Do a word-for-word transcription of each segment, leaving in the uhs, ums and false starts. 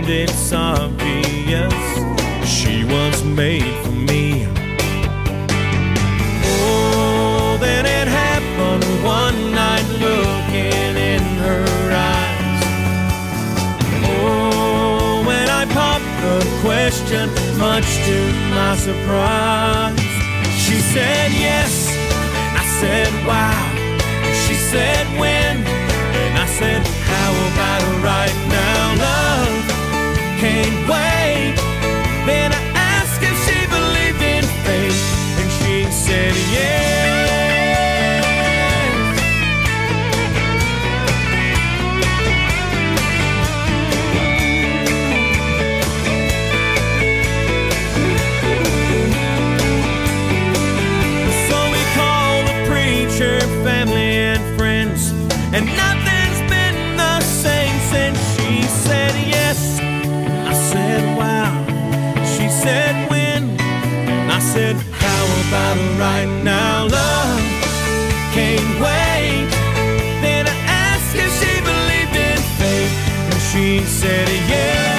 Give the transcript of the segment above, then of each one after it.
and it's obvious she was made for me. Oh, then it happened one night, looking in her eyes. Oh, when I popped the question, much to my surprise, she said yes. I said wow. She said when, and I said how about right now? Love can't wait. Then I asked if she believed in fate, and she said yes. So we called the preacher, family and friends, and nothing's been the same since she said yes. I said wow. She said when, and I said how about right now? Love can't wait. Then I asked if she believed in fate, and she said yeah.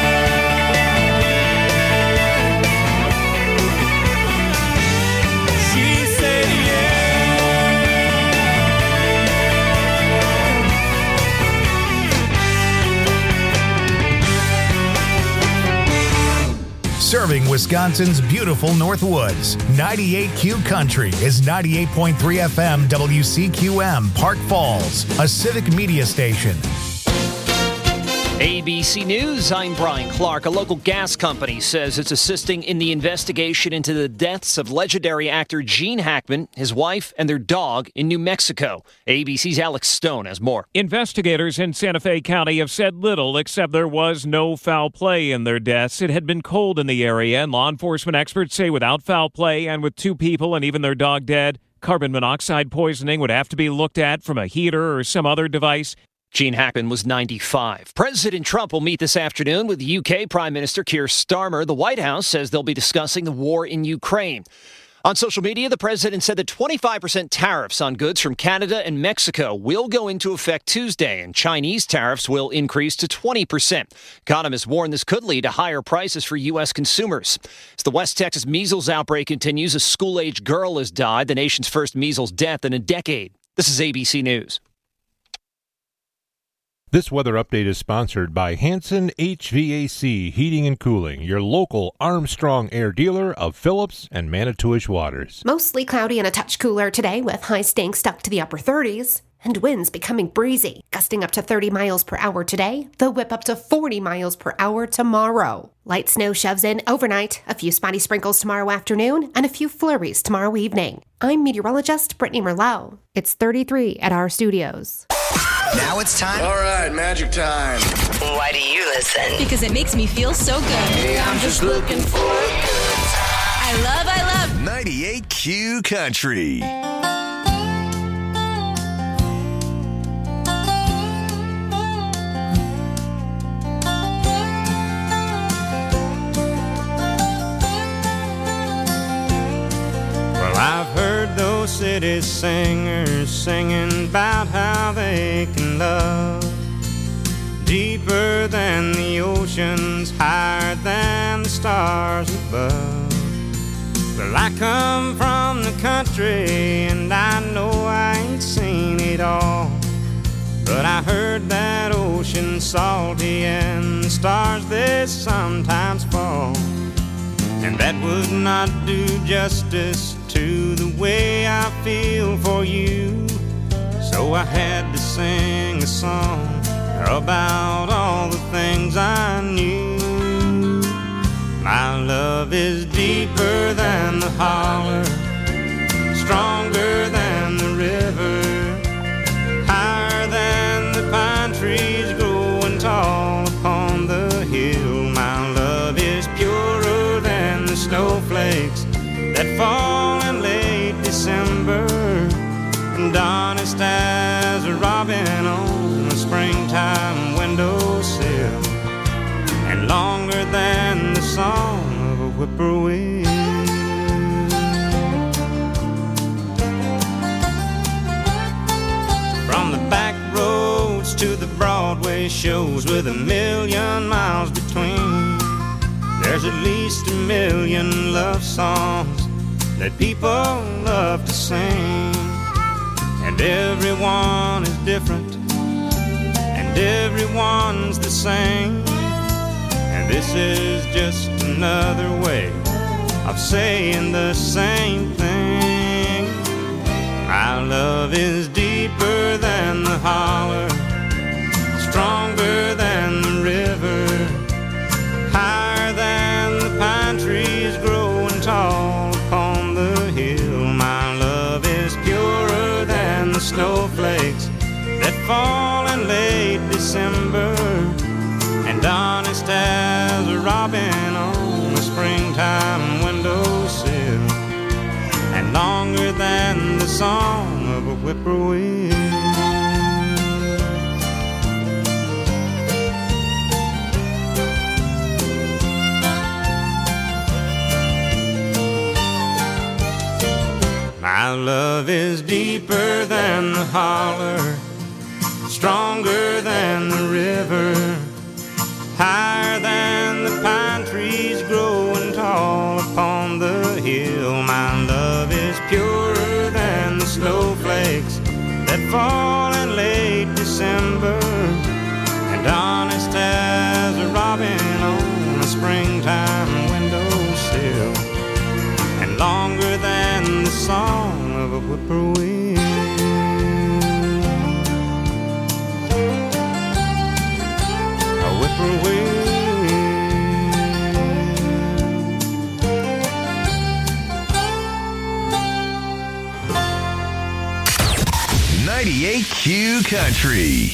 She said yeah. Serving Wisconsin's beautiful Northwoods, ninety-eight Q Country is ninety-eight point three F M W C Q M, Park Falls, a civic media station. A B C News, I'm Brian Clark. A local gas company says it's assisting in the investigation into the deaths of legendary actor Gene Hackman, his wife, and their dog in New Mexico. A B C's Alex Stone has more. Investigators in Santa Fe County have said little except there was no foul play in their deaths. It had been cold in the area, and law enforcement experts say without foul play and with two people and even their dog dead, carbon monoxide poisoning would have to be looked at from a heater or some other device. Gene Hackman was ninety-five. President Trump will meet this afternoon with U K Prime Minister Keir Starmer. The White House says they'll be discussing the war in Ukraine. On social media, the president said that twenty-five percent tariffs on goods from Canada and Mexico will go into effect Tuesday, and Chinese tariffs will increase to twenty percent. Economists warn this could lead to higher prices for U S consumers. As the West Texas measles outbreak continues, a school-age girl has died, the nation's first measles death in a decade. This is A B C News. This weather update is sponsored by Hanson H V A C Heating and Cooling, your local Armstrong Air dealer of Phillips and Manitowish Waters. Mostly cloudy and a touch cooler today, with highs staying stuck to the upper thirties. And winds becoming breezy, gusting up to thirty miles per hour today. They'll whip up to forty miles per hour tomorrow. Light snow shoves in overnight, a few spotty sprinkles tomorrow afternoon, and a few flurries tomorrow evening. I'm meteorologist Brittany Merlot. It's thirty-three at our studios. Now it's time. All right, magic time. Why do you listen? Because it makes me feel so good. Hey, I'm just looking for a good time. I love, I love ninety-eight Q Country. Well, I've heard those city singers singing about how they can love deeper than the oceans, higher than the stars above. Well, I come from the country and I know I ain't seen it all, but I heard that ocean's salty and the stars they sometimes fall, and that would not do justice to the way I feel for you. So I had to sing a song about all the things I knew. My love is deeper than the holler, stronger than the river, higher than the pine trees growing tall upon the hill. My love is purer than the snowflakes that fall in late December, and honest as a robin on a springtime windowsill, and longer than the song of a whippoorwill. From the back roads to the Broadway always shows with a million miles between. There's at least a million love songs that people love to sing. And everyone is different, and everyone's the same. And this is just another way of saying the same thing. My love is deeper than the holler, stronger than the river, higher than the pine trees growing tall upon the hill. My love is purer than the snowflakes that fall in late December, and honest as a robin on a springtime windowsill, and longer than the song of a whippoorwill. My love is deeper than the holler, stronger than the river, higher than the pine trees growing tall upon the hill. My love is purer than the snowflakes that fall in late December, and honest as a robin on a springtime windowsill, and longer than the song of a whippoorwill. A whippoorwill. ninety-eight Q Country.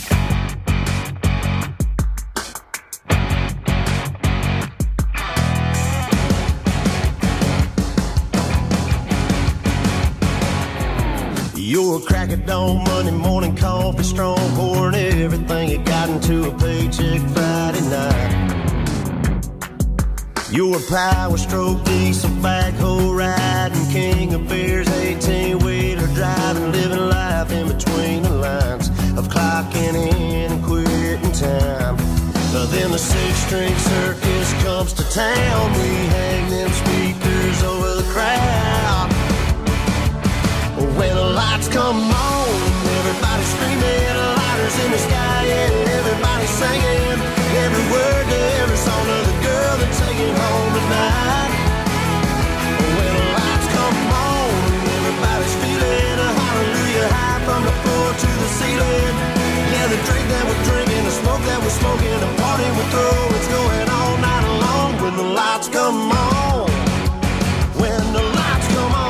You're a crack at dawn, Monday morning coffee, strong pouring everything you got into a paycheck Friday night. You're a power stroke, diesel backhoe riding, king of beers, eighteen-wheeler driving, living life in between the lines of clocking in and quitting time. But then the six-string circus comes to town, we hang them speakers over the crowd. When the lights come on, everybody's screaming, lighters in the sky, and everybody's singing every word to every song of the girl they're taking home tonight. When the lights come on, everybody's feeling a hallelujah high from the floor to the ceiling. Yeah, the drink that we're drinking, the smoke that we're smoking, the party we're throwing, it's going all night long. When the lights come on, when the lights come on.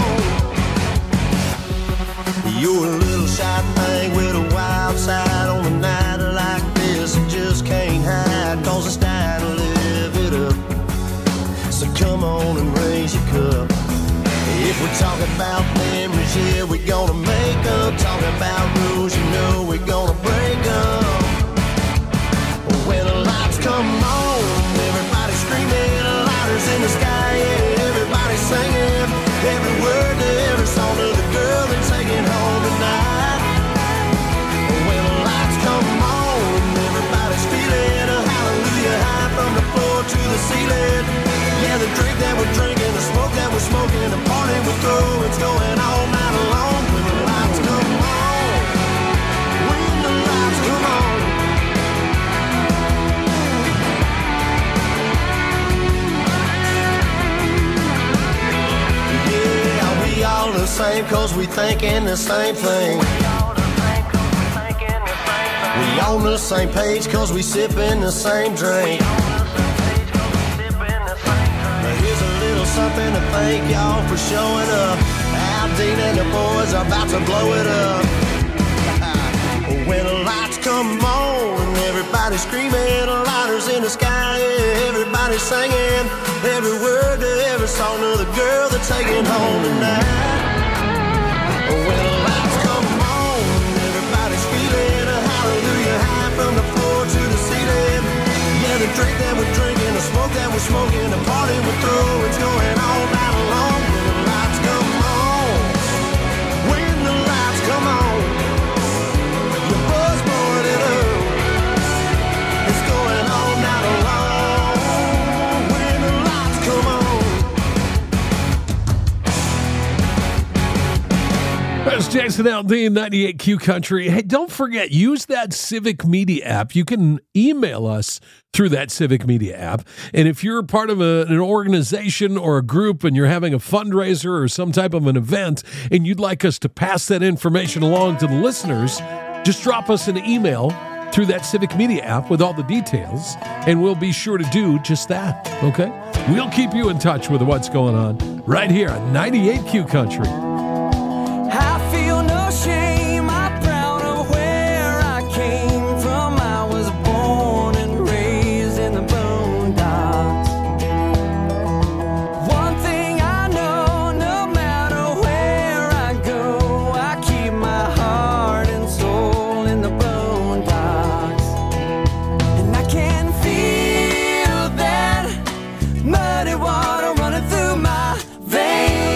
You're a little shy thing with a wild side on a night like this. You just can't hide, cause it's time to live it up. So come on and raise your cup. If we're talking about memories, yeah, we're gonna make up. Talking about rules, you know we're gonna break up. When the lights come on, everybody's screaming, lighters in the sky, yeah, everybody's singing every word to every song of the girl they're taking home tonight. When the lights come on, everybody's feeling a hallelujah high from the floor to the ceiling. Yeah, the drink that we're drinking, the smoke that we're smoking, the party we're throwing, it's going all night long. When the lights come on, when the lights come on. We all the same cause we thinking the same thing. We on the same page cause we sipping the same drink. Now here's a little something to thank y'all for showing up. Aldine and the boys are about to blow it up. When the lights come on, everybody's screaming, lighters in the sky, yeah, everybody's singing every word to every song of the girl they're taking home tonight. When the lights come on, everybody's feeling a hallelujah high from the floor to the ceiling. Yeah, the drink that we're drinking, the smoke that we're smoking, the party we're throwing, it's going all night long. When the lights come on, when the lights come on, your buzz blowing it up. It's Jason Aldean, ninety-eight Q Country. Hey, don't forget, use that Civic Media app. You can email us through that Civic Media app. And if you're part of a, an organization or a group and you're having a fundraiser or some type of an event and you'd like us to pass that information along to the listeners, just drop us an email through that Civic Media app with all the details, and we'll be sure to do just that, okay? We'll keep you in touch with what's going on right here on ninety-eight Q Country. I feel no shame, I'm proud of where I came from. I was born and raised in the boondocks. One thing I know, no matter where I go, I keep my heart and soul in the boondocks. And I can feel that muddy water running through my veins.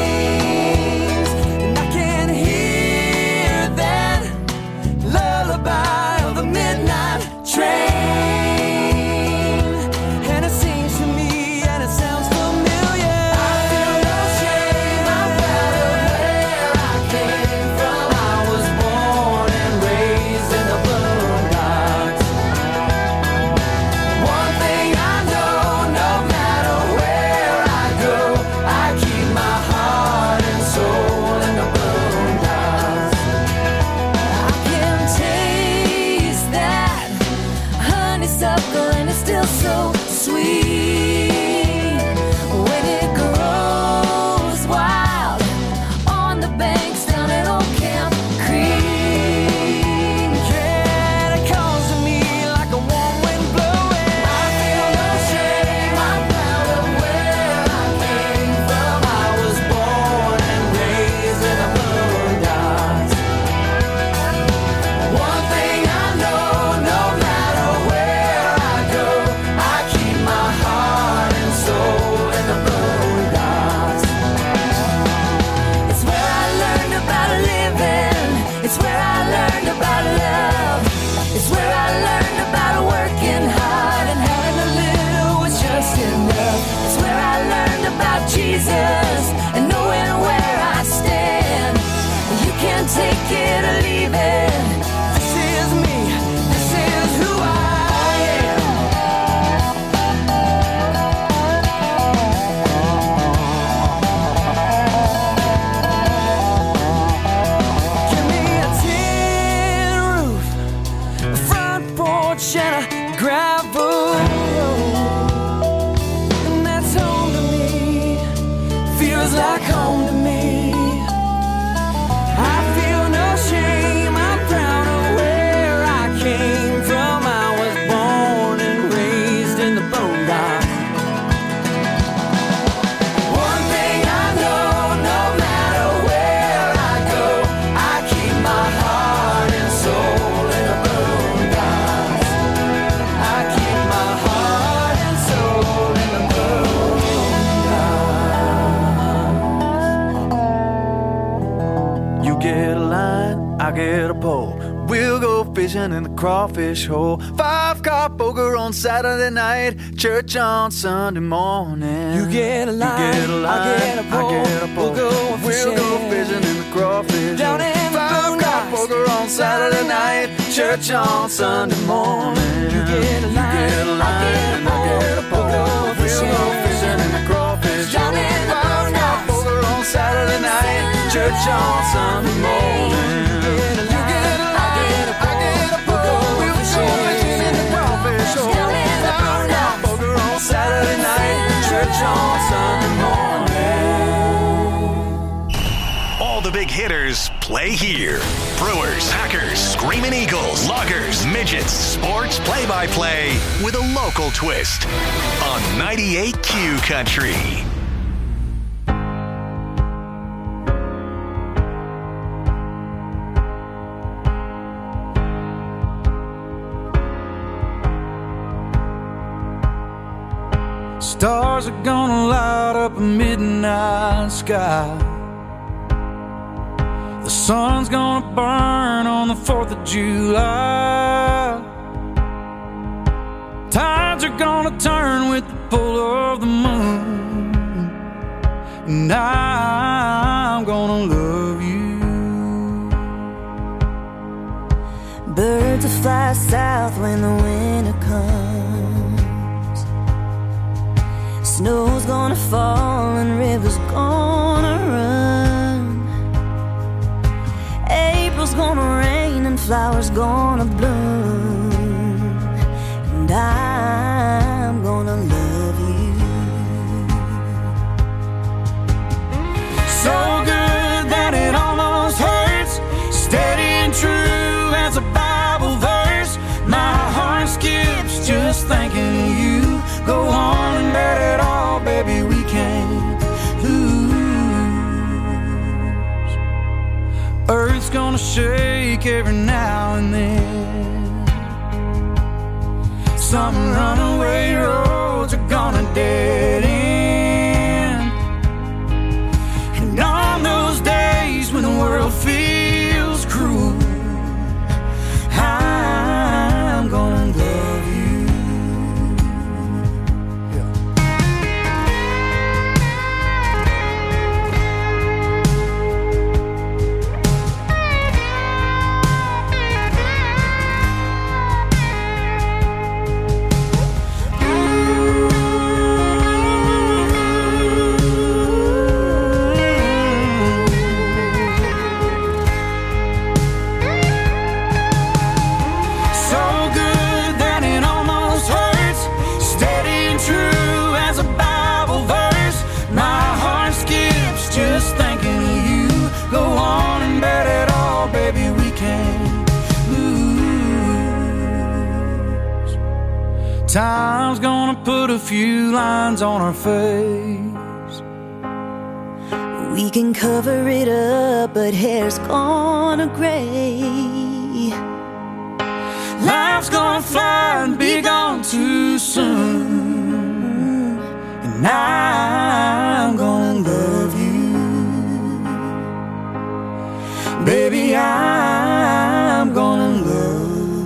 In the crawfish hole, five car poker on Saturday night, church on Sunday morning. You get a line, you get a line, I get a pole, I get a pole. We'll go fishing, we'll go fishing in the crawfish down hole. In five the car poker on Saturday night, church on Sunday morning. You get a line, you get a line, I get a pole. We'll go fishing in the crawfish down in the five car poker on Saturday night, church on Sunday morning. Saturday night, church on Sunday morning. All the big hitters play here. Brewers, Packers, Screaming Eagles, Loggers, Midgets, sports play-by-play with a local twist on ninety-eight Q Country. Stars are gonna light up a midnight sky. The sun's gonna burn on the fourth of July. Tides are gonna turn with the pull of the moon. And I'm gonna love you. fly south when the winter comes. Snow's gonna fall and rivers gonna run. April's gonna rain and flowers gonna bloom. And I'm gonna love you. So good that it almost hurts. Steady and true as a Bible verse. My heart skips just thinking of you. Go on and bet it all, baby, we can't lose. Earth's gonna shake every now and then. Some runaway roads are gonna dead end. And on those days when the world feels cruel, I'm gonna love you. Yeah. Time's gonna put a few lines on our face. We can cover it up, but hair's gonna gray. Life's gonna fly and be gone too soon. And I'm gonna love you. Baby, I'm gonna love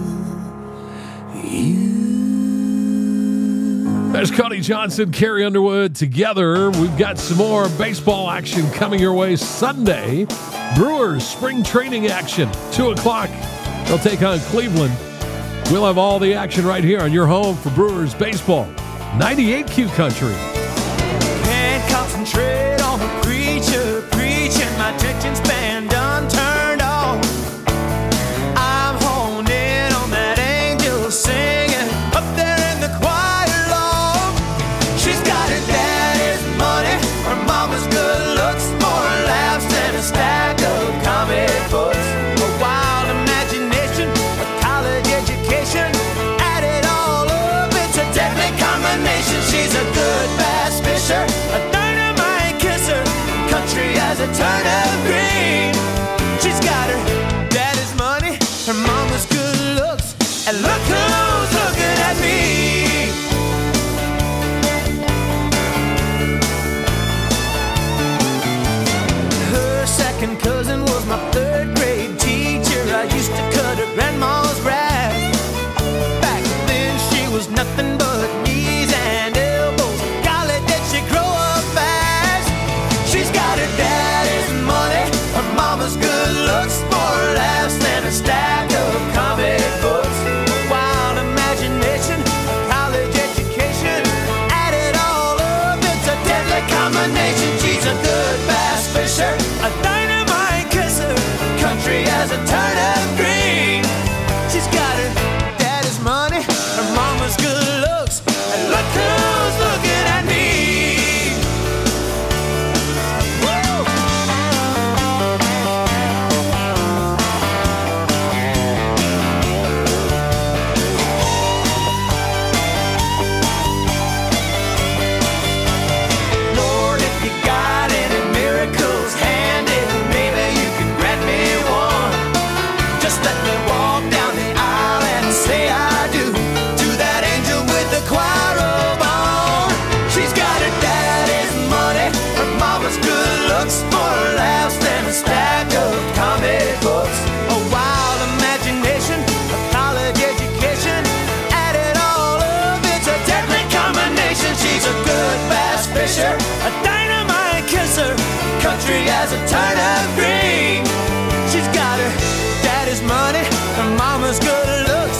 you. There's Cody Johnson, Carrie Underwood together. We've got some more baseball action coming your way Sunday. Brewers spring training action, two o'clock. They'll take on Cleveland. We'll have all the action right here on your home for Brewers baseball. ninety-eight Q Country. Can't concentrate on the preacher preaching. My attention span done turned off. I'm honed in on that angel singing up there in the choir loft. She's got her daddy's money, her mama's good looks, more laughs than a stack of comic books. A wild imagination, a college education, add it all up, it's a deadly combination. She's a good bass fisher, a dynamite kisser, country as a turnip green. She's got her daddy's money, her mama's good looks, and look who's looking at me. Her second cousin was my third grade teacher. I used to cut her grandma's grass. Back then she was nothing but knees and elbows. Golly, did she grow up fast? She's got her daddy's money, her mama's good looks, more laughs than a stack of comic books. Wild imagination, college education, add it all up, it's a deadly combination. She's a good bass fisher, a dynamite kisser, country as a turnip green. She's got her daddy's money, her mama's good looks, and look who's looking at me. Lord, if you got any miracles handy, maybe you can grant me one. Just let me walk down the aisle and say I do to that angel with the choir robe on. She's got her daddy's money, her mama's good looks, more laughs than a stack of comic books. A wild imagination, a college education, add it all up, it's a deadly combination. She's a good bass fisher, a dynamite kisser, country as a turnip green. She's got her daddy's money, her mama's good looks,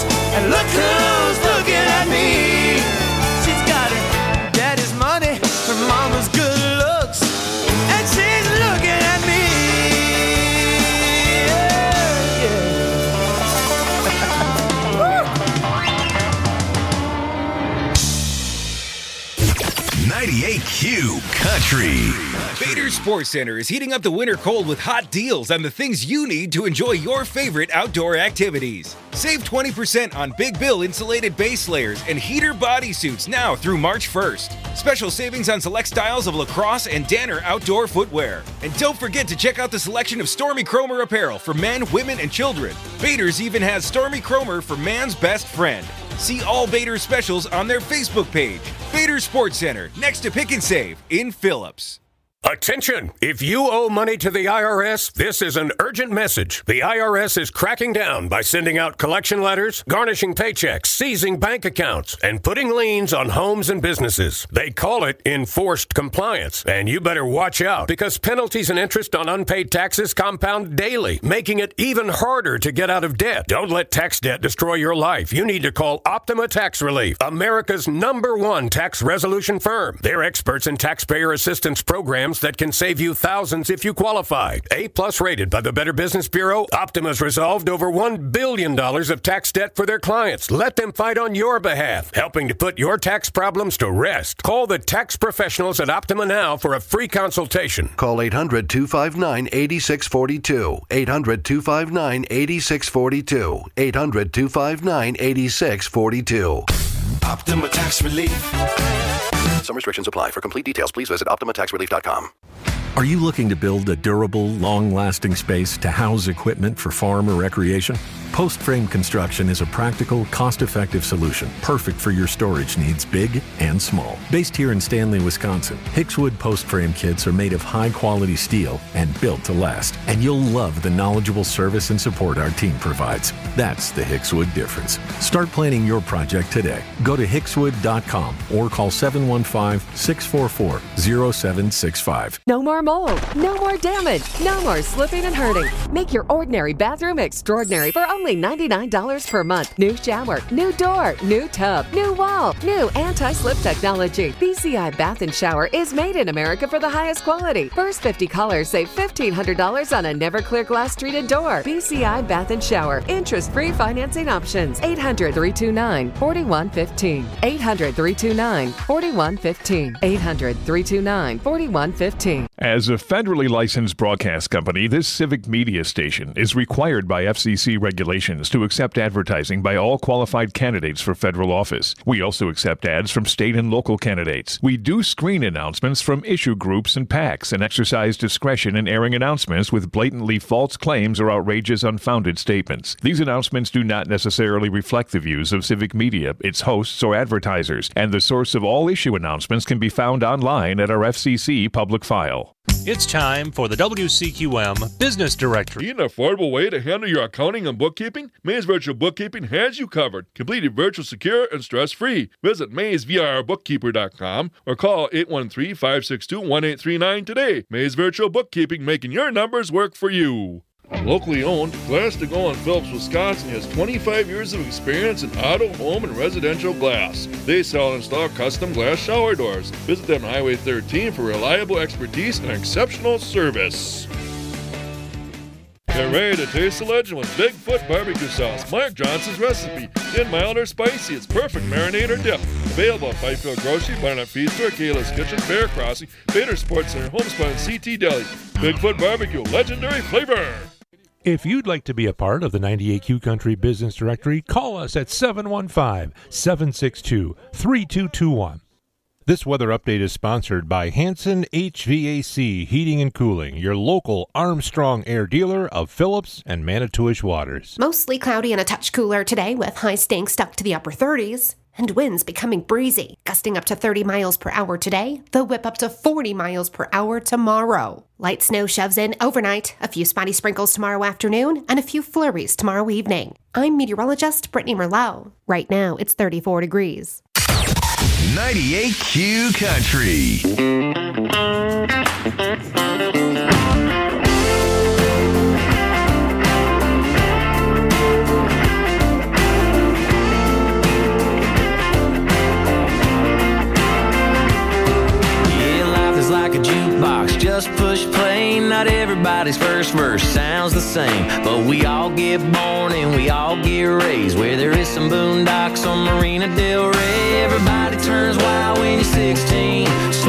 ninety-eight Q Country. Bader Sports Center is heating up the winter cold with hot deals on the things you need to enjoy your favorite outdoor activities. Save twenty percent on Big Bill insulated base layers and heater bodysuits now through March first. Special savings on select styles of lacrosse and Danner outdoor footwear. And don't forget to check out the selection of Stormy Cromer apparel for men, women, and children. Bader's even has Stormy Cromer for man's best friend. See all Bader specials on their Facebook page. Bader Sports Center, next to Pick and Save in Phillips. Attention! If you owe money to the I R S, this is an urgent message. The I R S is cracking down by sending out collection letters, garnishing paychecks, seizing bank accounts, and putting liens on homes and businesses. They call it enforced compliance, and you better watch out because penalties and interest on unpaid taxes compound daily, making it even harder to get out of debt. Don't let tax debt destroy your life. You need to call Optima Tax Relief, America's number one tax resolution firm. They're experts in taxpayer assistance programs that can save you thousands if you qualify. A-plus rated by the Better Business Bureau, Optima's resolved over one billion dollars of tax debt for their clients. Let them fight on your behalf, helping to put your tax problems to rest. Call the tax professionals at Optima now for a free consultation. Call eight hundred, two five nine, eight six four two. eight hundred, two five nine, eight six four two. eight hundred, two five nine, eight six four two. Optima Tax Relief. Some restrictions apply. For complete details, please visit optima tax relief dot com. Are you looking to build a durable, long-lasting space to house equipment for farm or recreation? Post Frame Construction is a practical, cost-effective solution, perfect for your storage needs, big and small. Based here in Stanley, Wisconsin, Hickswood Post Frame kits are made of high-quality steel and built to last. And you'll love the knowledgeable service and support our team provides. That's the Hickswood difference. Start planning your project today. Go to hickswood dot com or call seven one five, six four four, zero seven six five. No more mold, no more damage, no more slipping and hurting. Make your ordinary bathroom extraordinary for only ninety-nine dollars per month. New shower, new door, new tub, new wall, new anti-slip technology. B C I Bath and Shower is made in America for the highest quality. First fifty callers save fifteen hundred dollars on a never clear glass treated door. B C I Bath and Shower. Interest-free financing options. eight hundred, three two nine, four one one five. eight hundred, three two nine, four one one five. eight hundred, three two nine, four one one five. As a federally licensed broadcast company, this civic media station is required by F C C regulations to accept advertising by all qualified candidates for federal office. We also accept ads from state and local candidates. We do screen announcements from issue groups and PACs and exercise discretion in airing announcements with blatantly false claims or outrageous, unfounded statements. These announcements do not necessarily reflect the views of civic media, its hosts, or advertisers, and the source of all issue announcements can be found online at our F C C public file. It's time for the W C Q M Business Directory. Need an affordable way to handle your accounting and bookkeeping? Maze Virtual Bookkeeping has you covered. Completely virtual, secure, and stress-free. Visit maze v r bookkeeper dot com or call eight one three, five six two, one eight three nine today. Maze Virtual Bookkeeping, making your numbers work for you. Locally owned, Glass to Go in Phillips, Wisconsin has twenty-five years of experience in auto, home, and residential glass. They sell and install custom glass shower doors. Visit them on Highway thirteen for reliable expertise and exceptional service. Get ready to taste the legend with Bigfoot barbecue sauce, Mark Johnson's recipe. Thin, mild, or spicy, it's perfect marinade or dip. Available at Fifield Grocery, Barnett Feed Store, Kayla's Kitchen, Bear Crossing, Bader Sports Center, Homespun, and C T Deli. Bigfoot barbecue, legendary flavor. If you'd like to be a part of the ninety-eight Q Country Business Directory, call us at seven one five, seven six two, three two two one. This weather update is sponsored by Hanson H V A C Heating and Cooling, your local Armstrong Air dealer of Phillips and Manitowish Waters. Mostly cloudy and a touch cooler today with highs staying stuck to the upper thirties. And winds becoming breezy, gusting up to thirty miles per hour today. They'll whip up to forty miles per hour tomorrow. Light snow shoves in overnight, a few spotty sprinkles tomorrow afternoon, and a few flurries tomorrow evening. I'm meteorologist Brittany Merlot. Right now, it's thirty-four degrees. ninety-eight Q Country. Like a jukebox, just push play. Not everybody's first verse sounds the same, but we all get born and we all get raised where there is some boondocks on Marina Del Rey. Everybody turns wild when you're sixteen.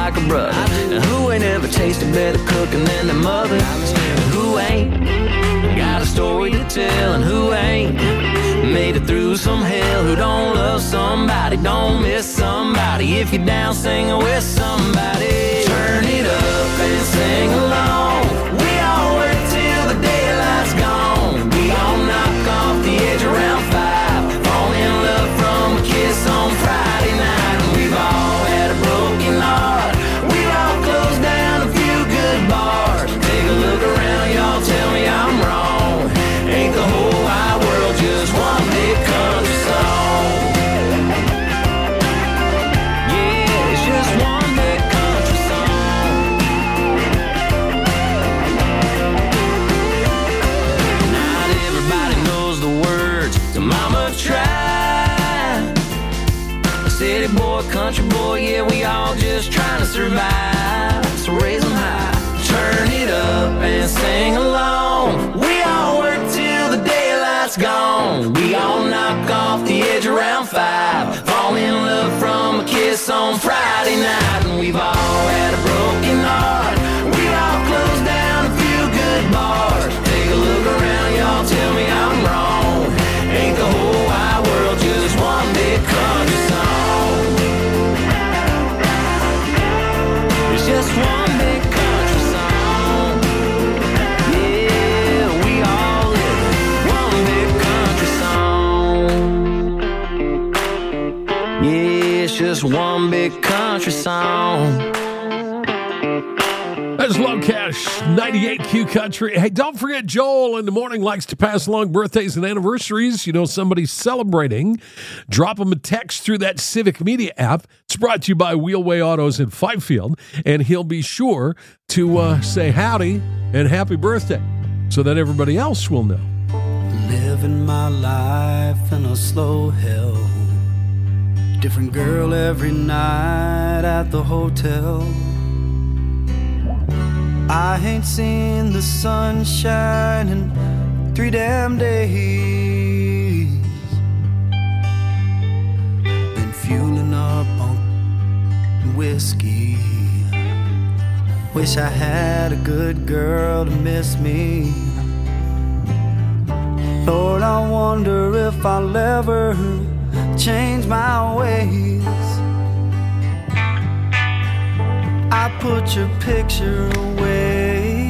like a brother. And who ain't ever tasted better cooking than their mother? And who ain't got a story to tell? And who ain't made it through some hell? Who don't love somebody, don't miss somebody? If you're down singing with somebody, turn it up and sing along. We all work till the daylight's gone. We all knock off the edge around five, fall in love from a kiss on Friday night. And we've all had a broken heart. We've all closed down a few good bars. Take a look around, y'all, tell me I'm wrong. Ain't the whole wide world just one big country song? Yeah, it's just one big country song. Not everybody knows the words to Mama Tried. A city boy, country boy, yeah, we all just trying to survive. So raise them high, turn it up and sing along. We all work till the daylight's gone. We all knock off the edge around five, fall in love from a kiss on Friday night. And we've all had a broken heart. We've all closed down a few good bars. Take a look around, y'all, tell me I'm wrong. Ain't the whole wide world just one big country song? It's just one big country song. Yeah, we all live one big country song. Yeah, it's just one big country song. That's Low Cash, ninety-eight Q Country. Hey, don't forget, Joel in the morning likes to pass along birthdays and anniversaries. You know somebody's celebrating. Drop them a text through that Civic Media app. It's brought to you by Wheelway Autos in Fifield, and he'll be sure to uh, say howdy and happy birthday so that everybody else will know. Living my life in a slow hell. Different girl every night at the hotel. I ain't seen the sunshine in three damn days. Been fueling up on whiskey. Wish I had a good girl to miss me. Lord, I wonder if I'll ever change my ways. I put your picture away,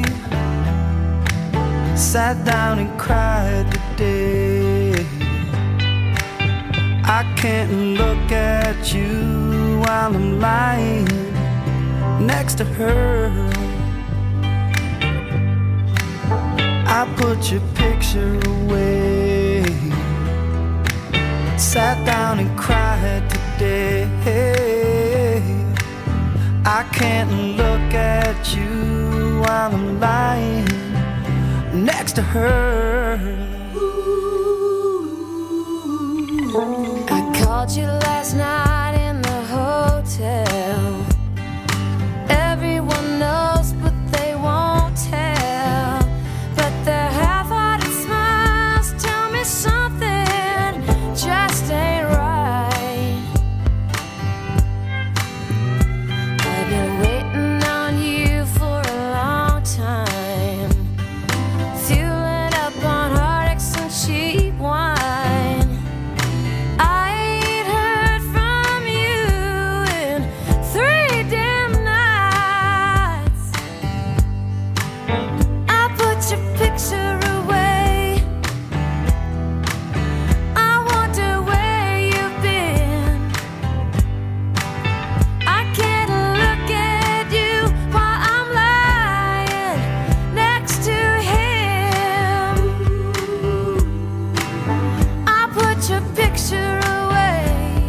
sat down and cried today. I can't look at you while I'm lying next to her. I put your picture away, sat down and cried today. I can't look at you while I'm lying next to her. I called you last night in the hotel. Everyone knows, but they won't tell. But their half-hearted smiles tell me something just ain't right. I've been waiting on you for a long time, fueling up on heartaches and cheap wine. I ain't heard from you in three damn nights. I put your picture away. I wonder where you've been. I can't look at you while I'm lying next to him. I put your picture away.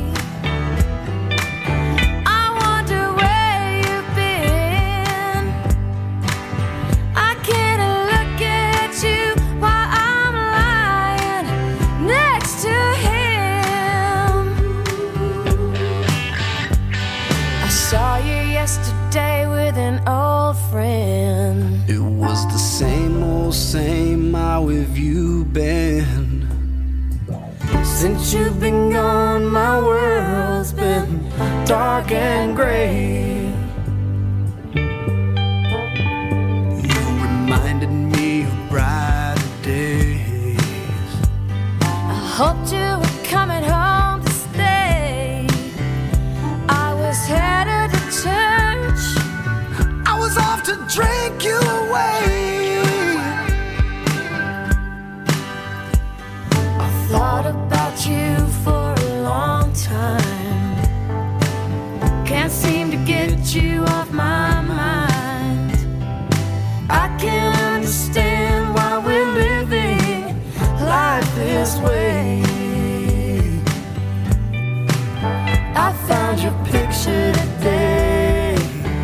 I wonder where you've been. I can't look at you while I'm lying next to him. I saw you yesterday with an old friend. It was the same old same. How have you been? Since you've been gone, my world's been dark and gray. hoped you were coming home to stay. I was headed to church. I was off to drink you away. I thought about you for a long time. Can't seem to get you off my mind. I can't understand why we're living life this way. I found your picture today.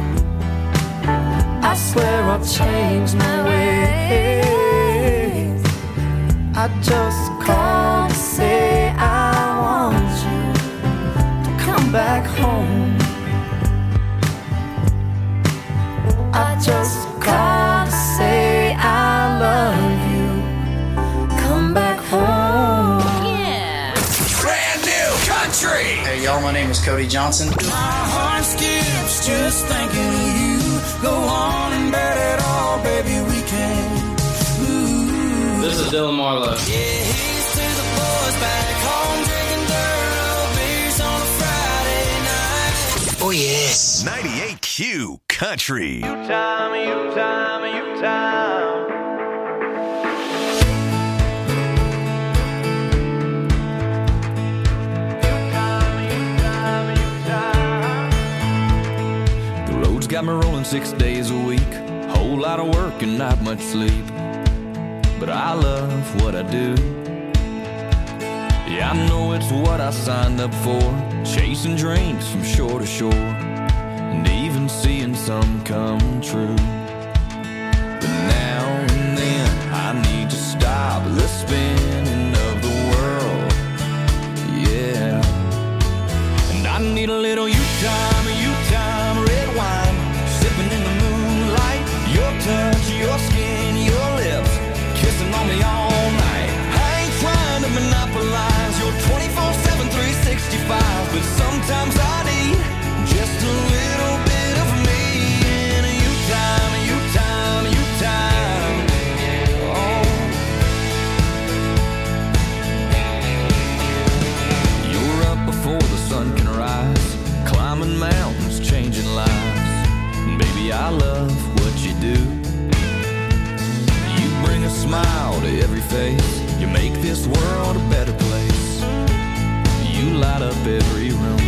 I swear I'll change my ways. I just called to say I want you to come back home. I just called to say I love you. Come back home. Yeah. Brand new country. Hey y'all, my name is Cody Johnson. My heart skips just thinking of you. Go on and bet it all, baby, we can. Ooh. This is Dylan Marlowe. Yeah, here's to the boys back home drinking dirt beers on a Friday night. Oh, yes. ninety-eight Q Country. You time, you time, you time. The road's got me rolling six days a week. Whole lot of work and not much sleep. But I love what I do. Yeah, I know it's what I signed up for. Chasing dreams from shore to shore. And even seeing some come true. But now and then I need to stop the spinning of the world. Yeah. And I need a little you time, you time, red wine. Sipping in the moonlight. Your touch, your skin, your lips. Kissing on me all night. I ain't trying to monopolize your twenty-four seven, three sixty-five. But sometimes I need just a little bit of me. And you time, you time, you time. Oh. You're up before the sun can rise. Climbing mountains, changing lives. And baby, I love what you do. You bring a smile to every face. You make this world a better place. You light up every room.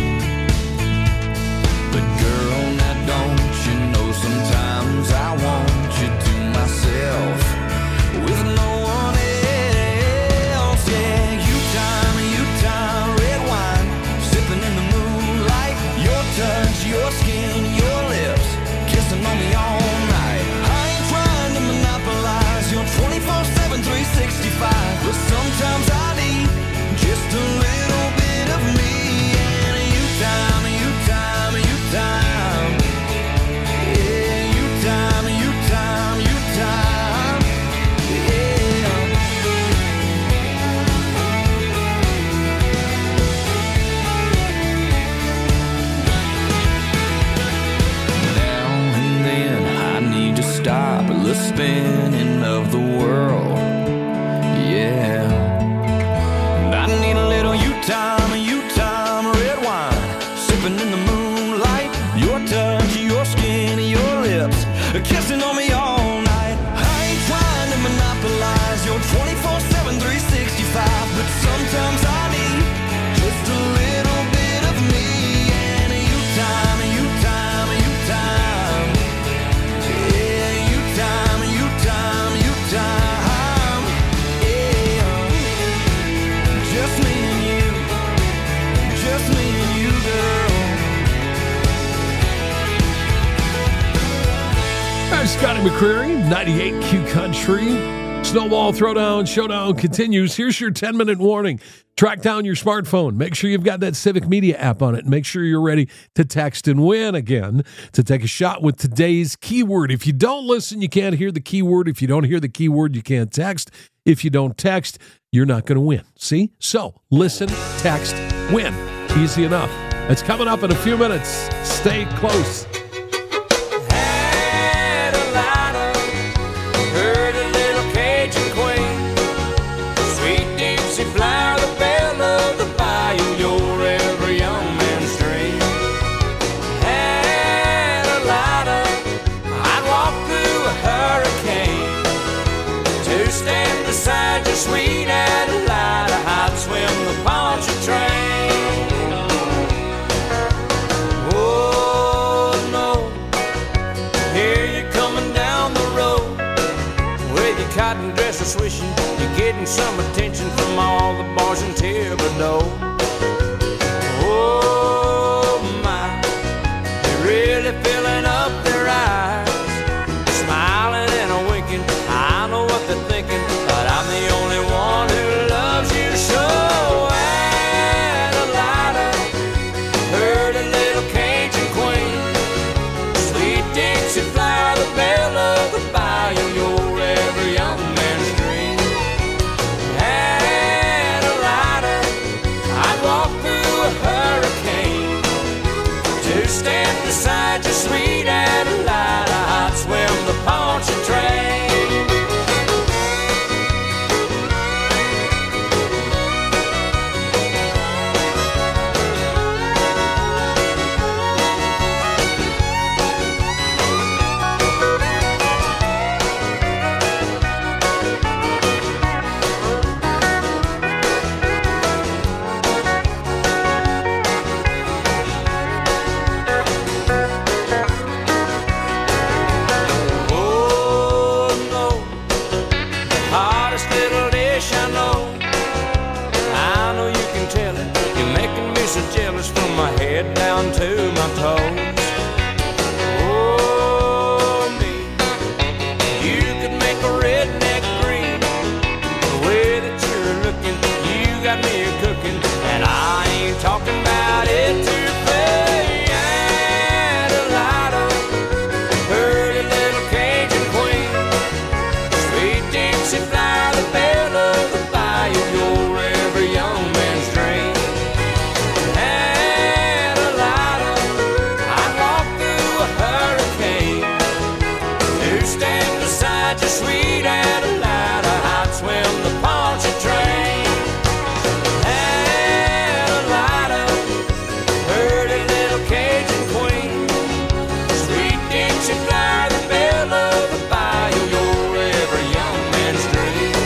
But girl, now don't you know sometimes I want you to myself with no one else. Yeah, you time, you time, red wine, sipping in the moonlight. Your touch, your skin, your lips, kissing on me all night. I ain't trying to monopolize your twenty-four seven, three sixty-five. But sometimes I need just a little bit of me. And you time, you time, you time. Yeah, you time, you time, you time. Yeah. Now and then I need to stop the spinning of the world. Yeah. And I need a little you time, you time, red wine, sipping in the moonlight. Your touch, your skin, your lips, kissing on me all night. I ain't trying to monopolize your twenty-four seven, three sixty-five. But sometimes I need just a little bit of me. And you time, you time, you time. Yeah, you time, you time, you time. Yeah. Just me and you. Just me and you, girl. There's Scotty McCreery, ninety-eight Q Country. Snowball Throwdown Showdown continues. Here's your ten-minute warning. Track down your smartphone. Make sure you've got that Civic Media app on it. Make sure you're ready to text and win again, to take a shot with today's keyword. If you don't listen, you can't hear the keyword. If you don't hear the keyword, you can't text. If you don't text, you're not going to win. See? So listen, text, win. Easy enough. It's coming up in a few minutes. Stay close. Had a lighter, heard a little Cajun queen, sweet Dixie flower, the dress her swishing, you're getting some attention from all the boys in Thibodeau. Oh my, they're really filling up their eyes, smiling and a winking. I know what they're thinking, but I'm the only one who loves you so. Adelita, pretty little Cajun queen, sweet Dixie flower, the belle of the bayou, you're every young man's dream. Adelita, I'd walk through a hurricane to stand beside you, sweet Adelita. I'd swim the Pontchartrain. So jealous from my head down to my toes. Oh, me, you could make a redneck green. The way that you're looking, you got me cooking, and I ain't talking about it to pay. Adelita, pretty little Cajun queen, sweet Dixie flower, the belle of the bayou, you're every young man's dream. Just sweet Adelita, I'd swim the Pontchartrain. Adelita, pretty little Cajun queen, sweet Dixie flower, the belle of the bayou, you're every young man's dream.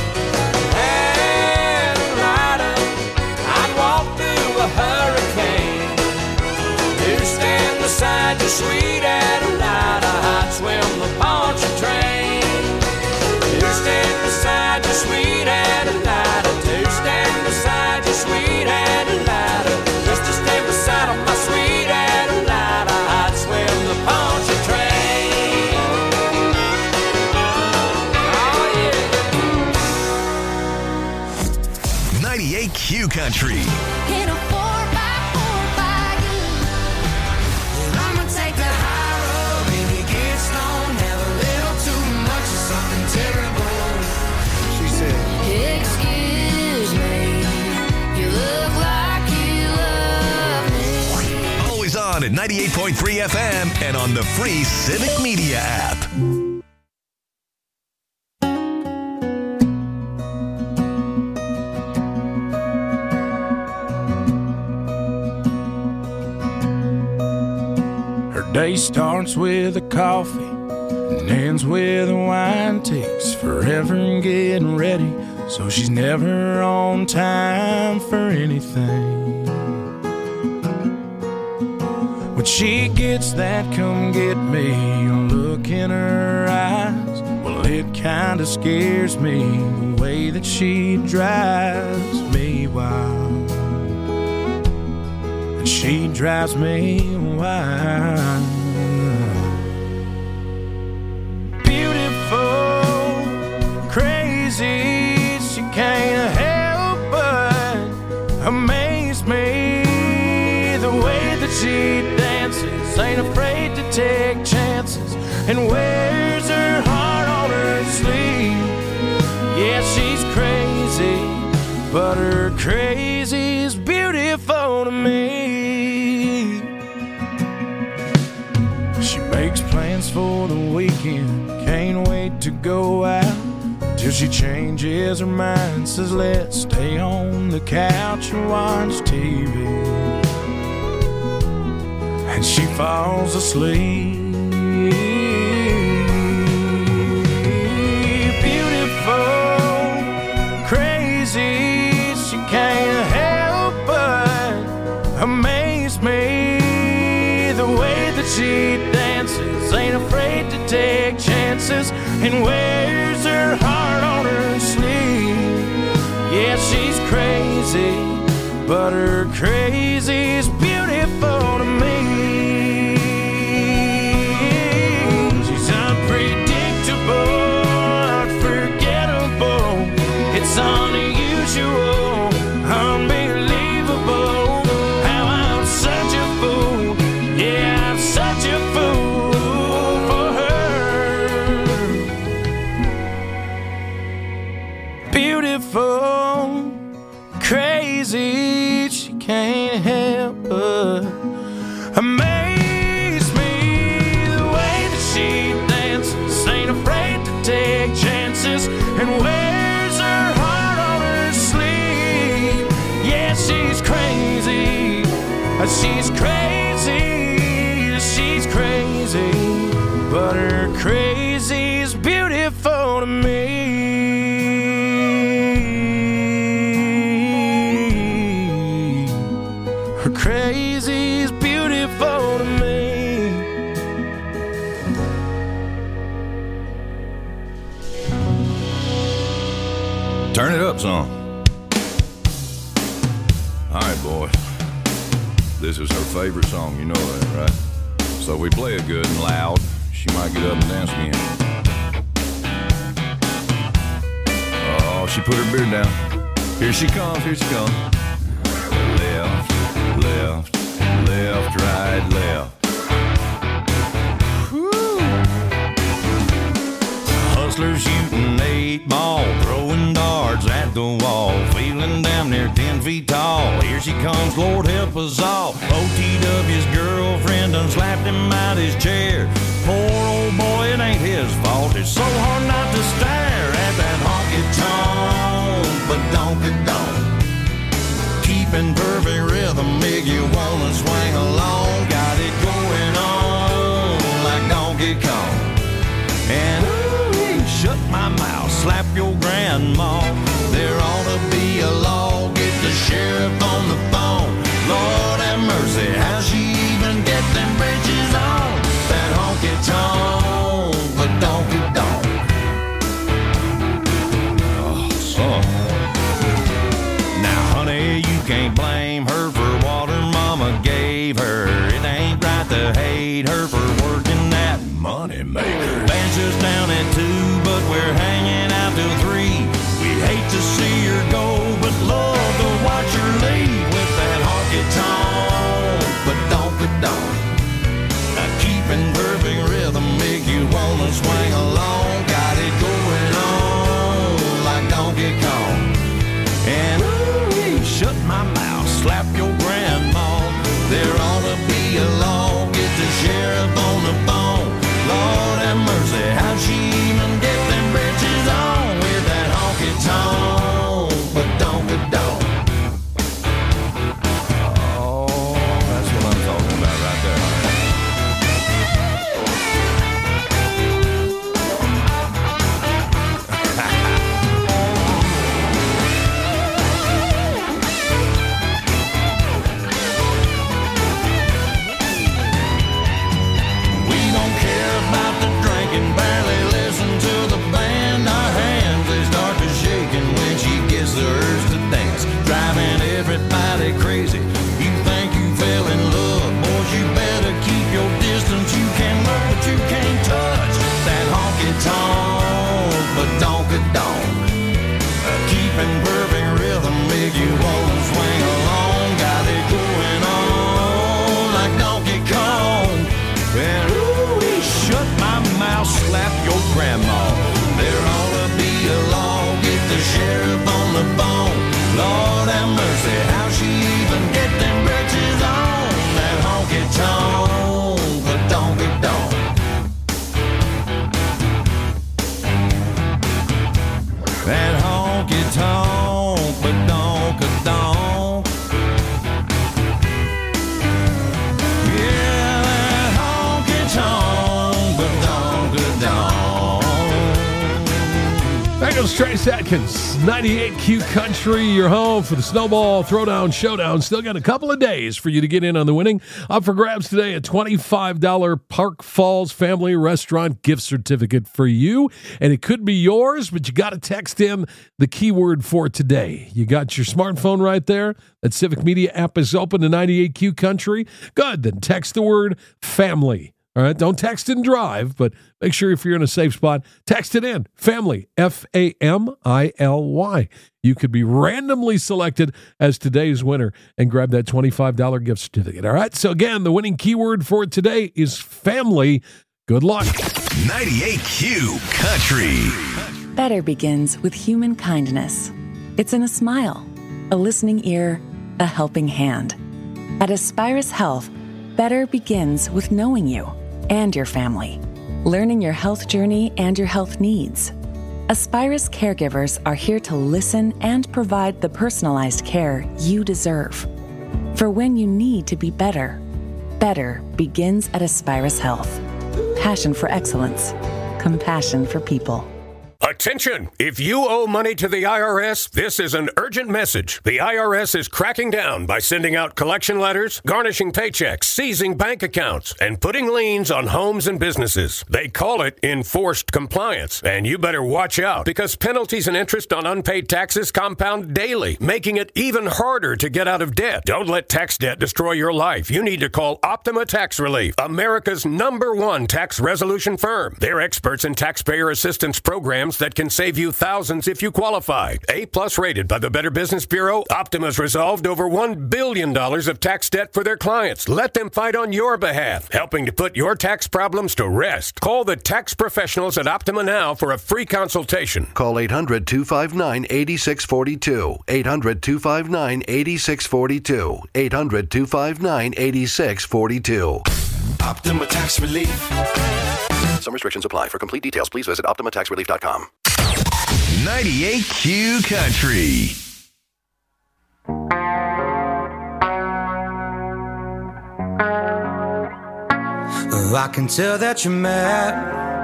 Adelita, I'd walk through a hurricane to stand beside you, sweet Adelita, I'd swim the Pontchartrain. Stand beside you, sweet Adelita, to stand beside you, sweet Adelita, just to stand beside of my sweet Adelita, I'd swim the Pontchartrain. Oh, yeah. ninety-eight Q Country. In a four by four wagon, and I'ma take the high road, and it gets long, have a little too much of something terrible. Excuse me, you look like you love me. Always on at ninety-eight point three F M and on the free Civic Media app. Her day starts with a coffee and ends with a wine. Takes forever getting ready, so she's never on time for anything. When she gets that come get me look in her eyes, well, it kinda scares me the way that she drives me wild. And she drives me wild. Crazy, she can't help but amaze me. The way that she dances, ain't afraid to take chances, and wears her heart on her sleeve. Yeah, she's crazy, but her crazy's beautiful to me. She makes plans for the weekend, can't wait to go out, till she changes her mind, says let's stay on the couch and watch T V. And she falls asleep. Beautiful, crazy, she can't help but amaze me. The way that she dances, ain't afraid to take chances, and wears her heart on on her sleeve. Yeah, she's crazy, but her crazy's beautiful to me. She's unpredictable, unforgettable. It's unusual, unbelievable. How I'm such a fool. Yeah, I'm such a fool for her. Beautiful, crazy, she can't help but amaze me. The way that she dances, ain't afraid to take chances, and wears her heart on her sleeve. Yeah, she's crazy, she's crazy, she's crazy, but her crazy's beautiful to me. Her crazy's beautiful to me. Turn it up some. All right, boys. This is her favorite song, you know that, right? So we play it good and loud. She might get up and dance again. Oh, she put her beard down. Here she comes, here she comes. Left, left, left, right, left. Hustlers shooting eight ball, throwing darts at the wall, feeling damn near ten feet tall. Here she comes, Lord help us all. O T W's girlfriend done slapped him out his chair. Poor old boy, it ain't his fault. It's so hard not to stare at that honky-tonk, but donky-donk. Keeping perfect rhythm, make you wanna swing along. Got it going on like Donkey Kong. And ooh, shut my mouth, slap your grandma. There ought to be a law, get the sheriff on the phone. Lord have mercy, how she even get them bridges on? That honky-tonk, but donky-donk. Oh, son. Now, honey, you can't blame her for what her mama gave her. It ain't right to hate her for working that money maker. Band's just down at two, but we're hanging out till three. We hate to see her go, but love to watch her leave with that honky-tonk, but donky-donk. Now keeping perfect rhythm make you wanna swing along. Got it going on like Donkey Kong. And ooh, shut my mouth, slap your grandma. There ought to be a law, get the sheriff on the phone. Lord have mercy, how she even get them britches on with that honky-tonk, but donky-donk. Oh, that's what I'm talking about right there. We don't care about the drinking, barely listen to the band. Our hands, they start to shaking when she gets the urge to dance, driving everybody crazy. You think you fell in love, boys, you better keep your distance. You can look, but you can't touch that honky-tonk, but donky-donk. Uh, keeping perfect rhythm make you wanna swing along. Got it going on like Donkey Kong. And ooh, shut my mouth, slap your grandma. There ought to be a law, get the sheriff on the phone. Lord have mercy, how she It's Trace Atkins, ninety-eight Q Country, your home for the Snowball Throwdown Showdown. Still got a couple of days for you to get in on the winning. Up for grabs today, a twenty-five dollars Park Falls Family Restaurant gift certificate for you. And it could be yours, but you got to text in the keyword for today. You got your smartphone right there. That Civic Media app is open to ninety-eight Q Country. Good, then text the word family. All right, don't text and drive, but make sure if you're in a safe spot, text it in. Family, F A M I L Y. You could be randomly selected as today's winner and grab that twenty-five dollars gift certificate. All right, so again, the winning keyword for today is family. Good luck. ninety-eight Q Country. Better begins with human kindness. It's in a smile, a listening ear, a helping hand. At Aspirus Health, better begins with knowing you and your family, learning your health journey and your health needs. Aspirus caregivers are here to listen and provide the personalized care you deserve. For when you need to be better, better begins at Aspirus Health. Passion for excellence, compassion for people. Attention! If you owe money to the I R S, this is an urgent message. The I R S is cracking down by sending out collection letters, garnishing paychecks, seizing bank accounts, and putting liens on homes and businesses. They call it enforced compliance, and you better watch out because penalties and interest on unpaid taxes compound daily, making it even harder to get out of debt. Don't let tax debt destroy your life. You need to call Optima Tax Relief, America's number one tax resolution firm. They're experts in taxpayer assistance programs that can save you thousands if you qualify. A-plus rated by the Better Business Bureau, Optima's resolved over one billion dollars of tax debt for their clients. Let them fight on your behalf, helping to put your tax problems to rest. Call the tax professionals at Optima now for a free consultation. Call eight hundred, two five nine, eight six four two. eight hundred, two five nine, eight six four two. eight hundred, two five nine, eight six four two. Optima Tax Relief. Some restrictions apply. For complete details, please visit optima tax relief dot com. ninety-eight Q Country. Oh, I can tell that you're mad,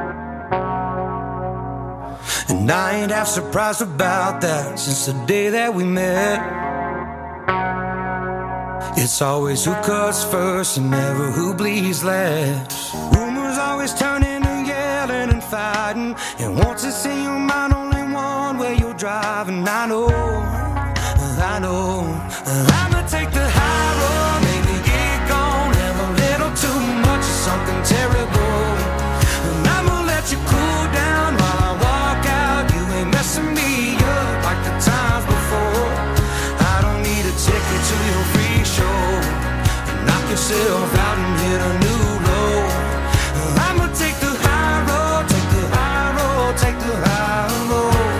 and I ain't half surprised about that. Since the day that we met, it's always who cuts first and never who bleeds last. Rumors always turn into yelling and fighting, and once it's in your mind, only one way you're driving. I know, I know, I'ma take the high road, maybe get gone, have a little too much of something terrible, and I'ma let you cool down while I walk out. You ain't messing me up like the times before. I don't need a ticket to your free show. Knock yourself out and hit a new low. I'ma take the high road, take the high road, take the high road.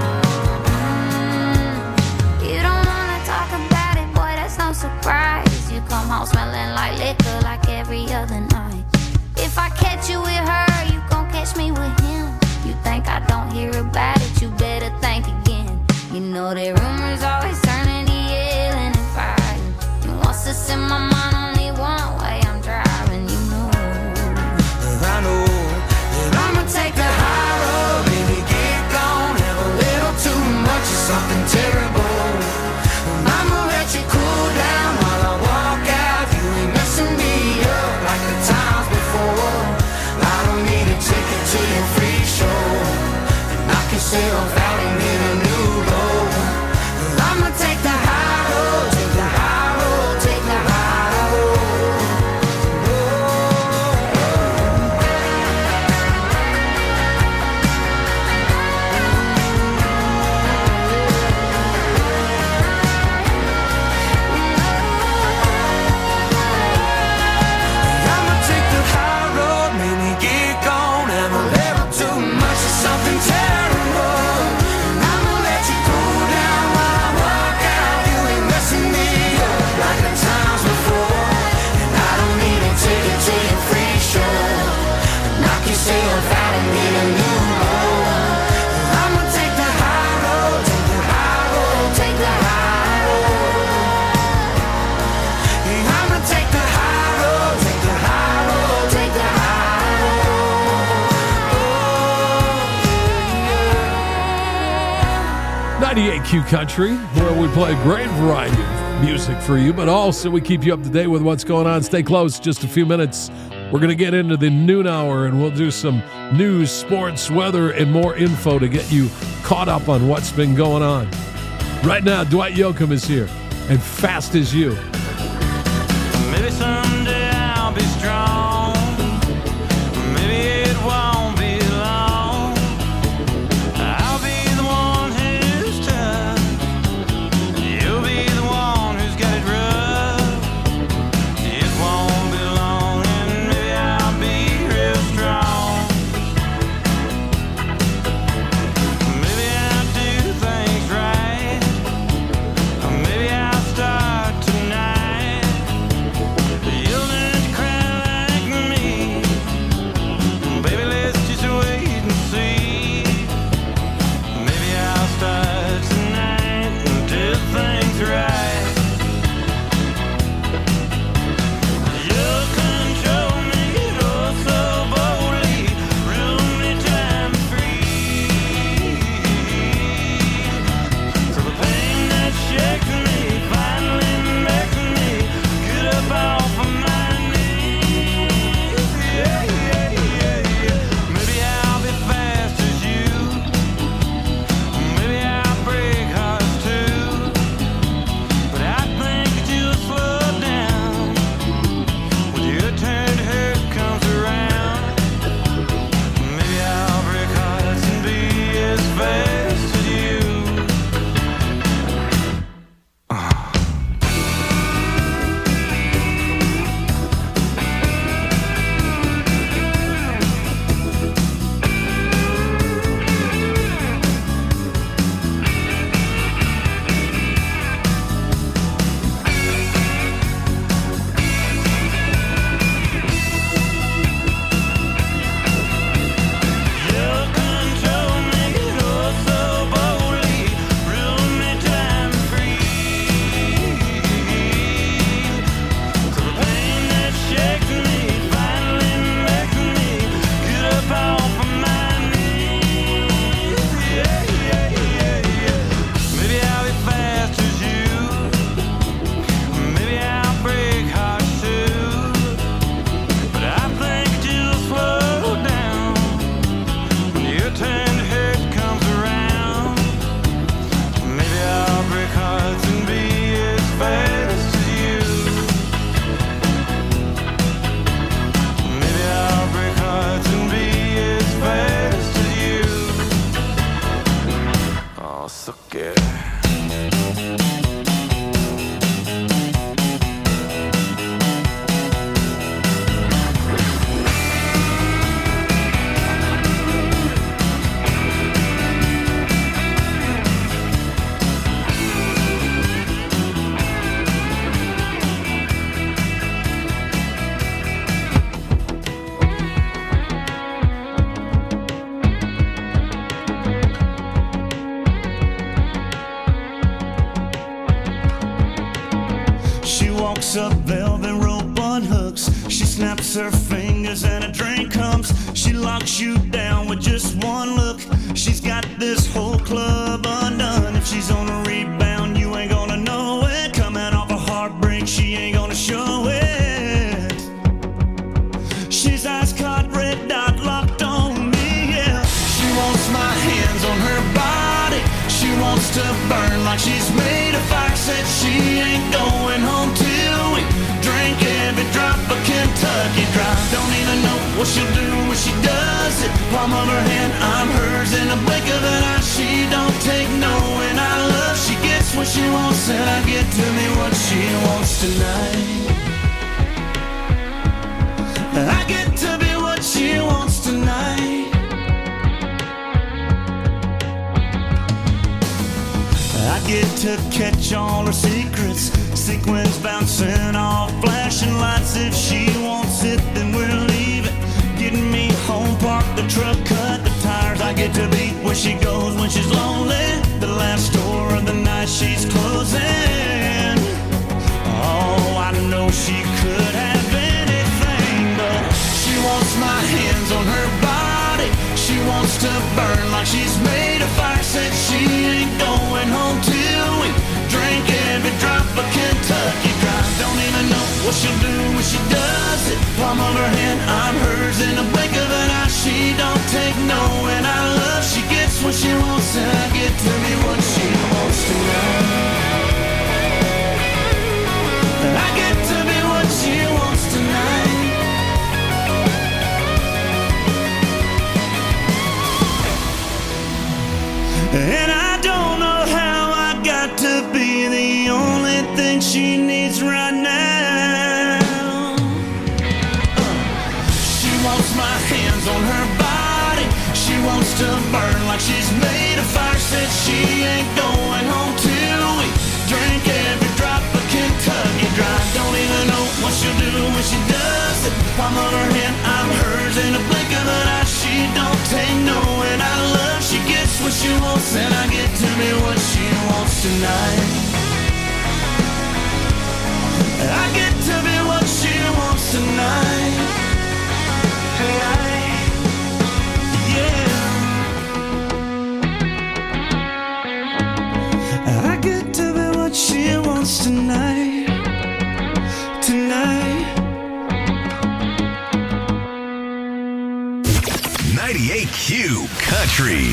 You don't wanna talk about it, boy, that's no surprise. You come home smelling like liquor like every other night. If I catch you with her, you gon' catch me with him. You think I don't hear about it, you better think again. You know that rumors always turn into yelling and fighting, and once it's in my mind, only one way I'm driving, you know. I know that I'ma take the high road, baby, get gone, have a little too much of something terrible, and I'ma let you cool down while I walk out. You ain't messing me up like the times before. I don't need a ticket to your free show, and knock yourself out and hit a new low. I'ma take the high road, take the high road, take the high road. I'ma take the high road, maybe get gone, have a little too much of something terrible. ninety-eight Q Country, where we play a great variety of music for you, but also we keep you up to date with what's going on. Stay close, just a few minutes. We're going to get into the noon hour, and we'll do some news, sports, weather, and more info to get you caught up on what's been going on. Right now, Dwight Yoakam is here, and Fast As You. Maybe someday I'll be strong. Maybe it won't be long. I'll be the one who's tough. You'll be the one who's got it rough. It won't be long, and maybe I'll be real strong. Maybe I'll do things right. Maybe I'll start tonight. You'll learn to cry like me. Baby, let's just wait and see. Maybe I'll start tonight and do things right. You'll control me, oh so boldly, rule me time free. So the pain that shakes me finally makes me get up off of my knees. Yeah, yeah, yeah, yeah. Maybe I'll be fast as you. Maybe I'll break hearts too. But I think that you'll slow down when your turn to hurt comes around. Maybe I'll break hearts and be as fast as you. You'll control me, oh so boldly, rule me time free. So the pain that shakes me finally makes me get up off of my knees. Yeah, yeah, yeah, yeah. Maybe I'll be fast as you. Maybe I'll break hearts too. But I think that you'll slow down when your turn to hurt comes around. Maybe I'll break hearts and be as fast as you. Maybe I'll break hearts and be as fast as you. Oh, suck it. She walks up velvet rope on hooks. She snaps her fingers and a drink comes. She locks you down with just one look. She's got this whole club undone. If she's on a rebound, you ain't gonna know it. Coming off a heartbreak, she ain't gonna show it. She's ice caught, red dot locked on me, yeah. She wants my hands on her body. She wants to burn like she's made of fire. Said she ain't going home till we drink every drop of Kentucky Dry. Don't even know what she'll do when she does it. Palm of her hand, I'm hers in a blink of an eye. She don't take no, and I love. She gets what she wants, and I get to me what she wants tonight. I get to be what she wants tonight. I get to catch all her secrets. Sequins bouncing off flashing lights. If she wants it, then we're leaving. Getting me home, park the truck, cut the tires. I get to be where she goes when she's lonely. The last store of the night she's closing. Oh, I know she could have anything, but she wants my hands on her body. She wants to burn like she's made of fire. Said she ain't going home what she'll do when she does it. Palm of her hand, I'm hers in a blink of an eye. She don't take no, and I love she gets what she wants, and I get to be what she wants tonight. I get to be what she wants tonight. And I don't know how I got to be the only thing she needs right now. She wants my hands on her body. She wants to burn like she's made of fire. Said she ain't going home till we drink every drop of Kentucky Dry. Don't even know what she'll do when she does it. Palm of her hand, I'm hers in a blink of an eye. She don't take no, and I love she gets what she wants, and I get to be what she wants tonight. I get to be what she wants tonight. Tonight, yeah. I get to be what she wants tonight. Tonight. ninety-eight Q Country.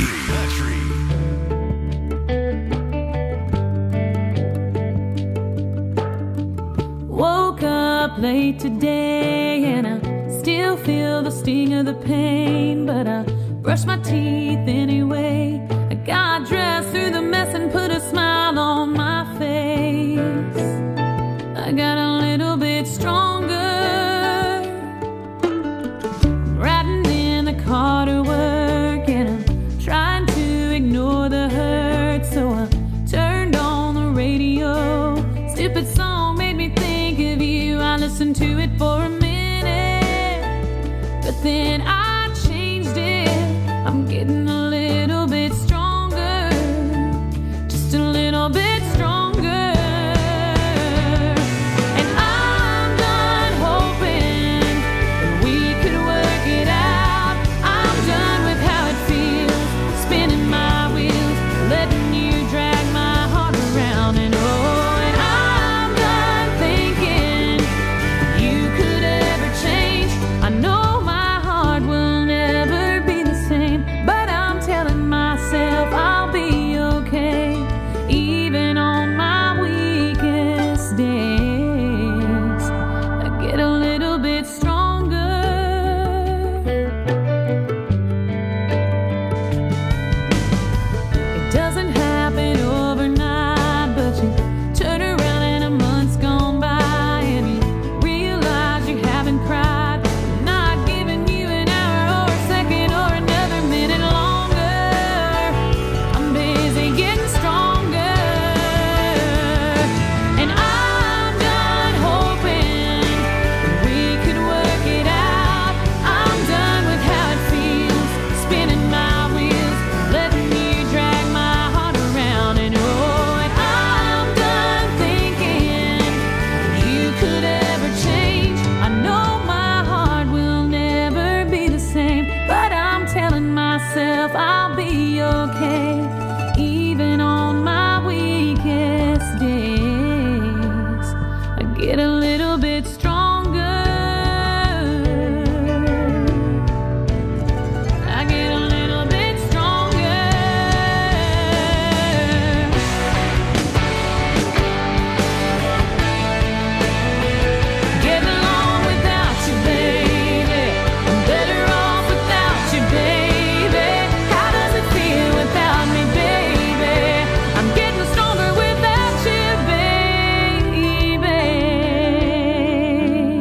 Woke up late today and I still feel the sting of the pain, but I brushed my teeth anyway. I got dressed through the mess and put a smile on my face. I got a little bit stronger, riding in the car to work, and I'm trying to ignore the hurt, so I turned on the radio. Stupid song made me think of you. I listened to it for a minute, but then I